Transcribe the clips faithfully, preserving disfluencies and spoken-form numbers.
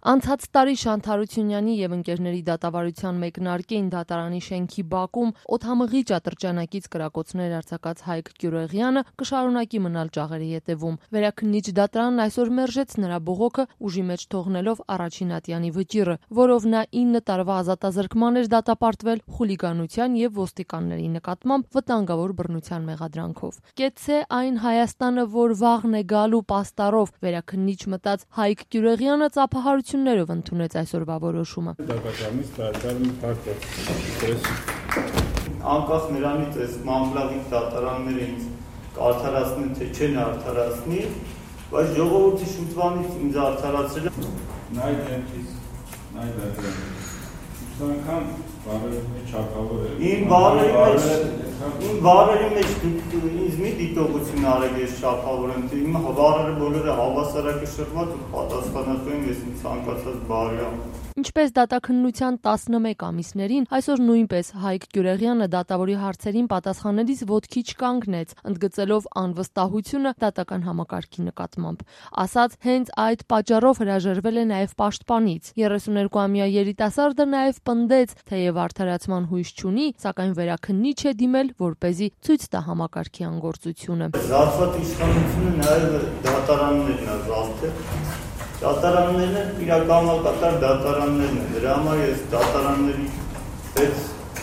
Անցած տարի Շանթ Հարությունյանի եւ ընկերների դատավարության մեկնարկին դատարանի շենքի բակում օդամղիչ ատրճանակից կրակոցներ արձակած Հայկ Գյուրեղյանը կշարունակի մնալ ջաղերի ետևում։ Վերաքննիչ դատարանն այսօր մերժեց նրա բողոքը, ուժի մեջ թողնելով առաջին ատյանի վճիռը, որով նա ինը տարվա ազատազրկման էր դատապարտվել խուլիգանության եւ ոստիկանների նկատմամբ վտանգավոր բռնության մեղադրանքով։ Կեցցե այն Հայաստանը, որ վաղն է գալու պաստառով վերաքննիչ մտած Հայկ Գյուրեղյանը ծափահարություններով ընդունեց այսօրվա որոշումը։ Դատականից դատարանի փակվեց։ Անկախ նրանից այս մամլավիկ դատարանները ինձ արդարացնեն թե չեն արդարացնի, բայց ժողովրդի շուտվանից ինձ արդարացրել Նայ դեմքից, նայ դատարան։ Ուսանքան բարերի մեջ չափավոր է։ Իմ բարերի մեջ, իմ բարերի մեջ դուք ինձ մի դիտողություն արեք, ես չափավոր եմ, իմ բարերը բոլորը հավասարակշռված ու պատասխանատու են, ես ինձ ցանկացած բարի եմ։ Ինչպես դատաքննության տասնմեկ ամիսներին, այսօր նույնպես Հայկ Գյուրեղյանը դատավորի հարցերին պատասխանելիս ոտքի չկանգնեց, ընդգծելով անվստահությունը դատական համակարգի նկատմամբ։ Ասաց, հենց այդ պատճառով հրաժարվել է նաև պաշտպանից։ երեսուներկուամյա երիտասարդը նաև պնդեց, թեև արդարացման հույս չունի, սակայն վերաքննիչ է դիմել, որպեսզի ցույց տա համակարգի անգործությունը։ Զարթված իշխանությունը նաև դատարաններն է զարթել։ Դատարաններն իրականակատար դատարաններն են, դրա համար ես դատարանների հետ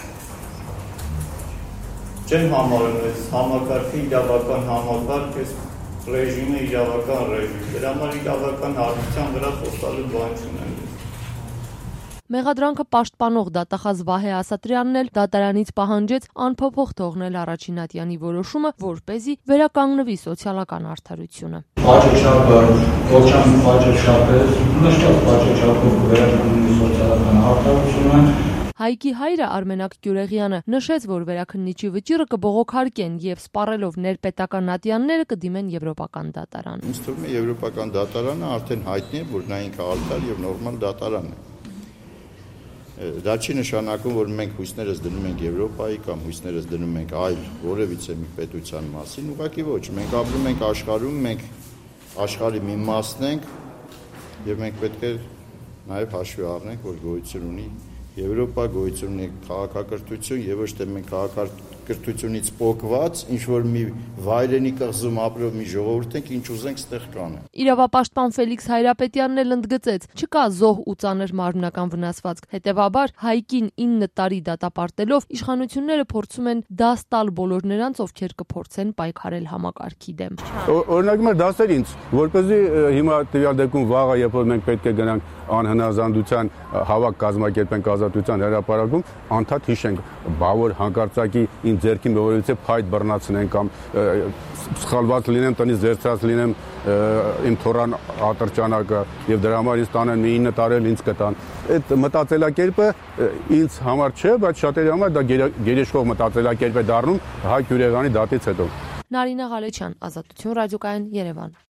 չեմ համարում այս համակարգը իրավական համակարգ, այս ռեժիմը իրավական ռեժիմ, դրա համար իրավական հարթության վրա խոսալու բան չունեմ։ Մեղադրանքը պաշտպանող դատախազ Վահե Ասատրյանն էլ դատարանից պահանջեց անփոփոխ թողնել առաջին ատյանի որոշումը, որպեսզի վերականգնվի սոցիալական արդարությունը։ Բաժեշապը, ողջան բաժեշապը, նշտով բաժեշապով վերականգնվի սոցիալական արդարությունը։ Հայկի հայրը Արմենակ Գյուրեղյանը նշեց, որ վերաքննիչի վճիռը կբողոքարկեն եւ սպառելով ներպետական ատյանները կդիմեն եվրոպական դատարան։ Ինձ թվում է եվրոպական դատարանը արդեն հայտնի է, որ նա ինքը արդար եւ նորմալ դատարան է։ Դա չի նշանակում, որ մենք հույսներս դնում ենք Եվրոպայի կամ հույսներս դնում ենք այլ որևիցե մի պետության մասին, ուղղակի ոչ, մենք ապրում ենք աշխարհում, մենք աշխարհի մի մասն ենք եւ մենք պետք է նաեւ հաշվի առնենք, որ գոյություն ունի Եվրոպա, գոյություն ունի քաղաքակրթություն եւ ոչ թե մենք քաղաքակրթությունից պոկված ինչ որ մի վայրենի կղզում ապրող մի ժողովուրդ ենք, ինչ ուզենք ստեղ կանենք։ Իրավապաշտպան Ֆելիքս Հայրապետյանն էլ ընդգծեց, չկա զոհ ու ծանր մարմնական վնասվածք, հետեւաբար Հայկին ինը տարի դատապարտելով իշխանությունները փորձում են դաս տալ բոլոր նրանց, ովքեր կփորձեն պայքարել համակարգի դեմ։ Օրինակ մեր դասեր ինձ, որպեսզի հիմա տվյալ դեպքում վաղը, երբ որ մենք պետք է գնանք անհնազանդության հավաք կազմակերպենք ազատության հրապարակում, անդադ հիշենք, բավոր հանկարծակի ինձ ձեռքին մովելիցե փայտ բռնացնեն կամ սխալված լինեմ, տնից զերծած լինեմ իմ թորան ատրճանակը եւ դրա համար ինձ տանեն մի ինը տարել ինձ կտան։ Այդ մտածելակերպը ինձ համար չէ, բայց շատերի համար դա գերեշխող մտածելակերպ է դառնում Հայկ Գյուրեղյանի դատից հետո։ Նարինե Ղալեչյան, Ազատություն ռադիոկայան, Երևան։